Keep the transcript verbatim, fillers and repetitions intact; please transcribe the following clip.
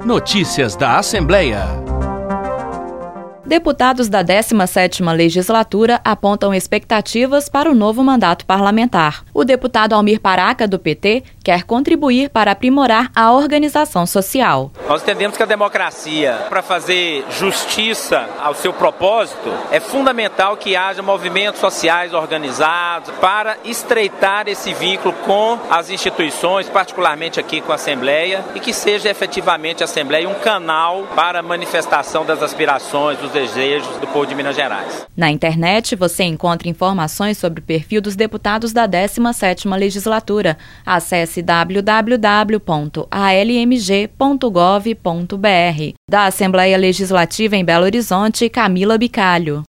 Notícias da Assembleia. Deputados da décima sétima Legislatura apontam expectativas para o novo mandato parlamentar. O deputado Almir Paraca, do P T, quer contribuir para aprimorar a organização social. Nós entendemos que a democracia, para fazer justiça ao seu propósito, é fundamental que haja movimentos sociais organizados para estreitar esse vínculo com as instituições, particularmente aqui com a Assembleia, e que seja efetivamente a Assembleia um canal para a manifestação das aspirações, dos desejos do povo de Minas Gerais. Na internet você encontra informações sobre o perfil dos deputados da décima sétima Legislatura. Acesse w w w ponto a l m g ponto gov ponto b r. Da Assembleia Legislativa em Belo Horizonte, Camila Bicalho.